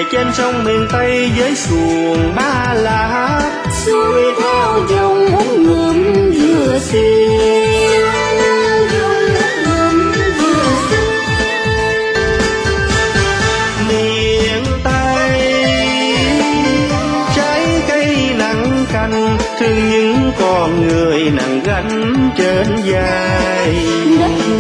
về trên sông miền Tây với xuồng Ba La, xuôi theo dòng uống ngụm vừa xiêu. Miền Tây trái cây nặng canh, thương những con người nặng gánh trên vai. Đất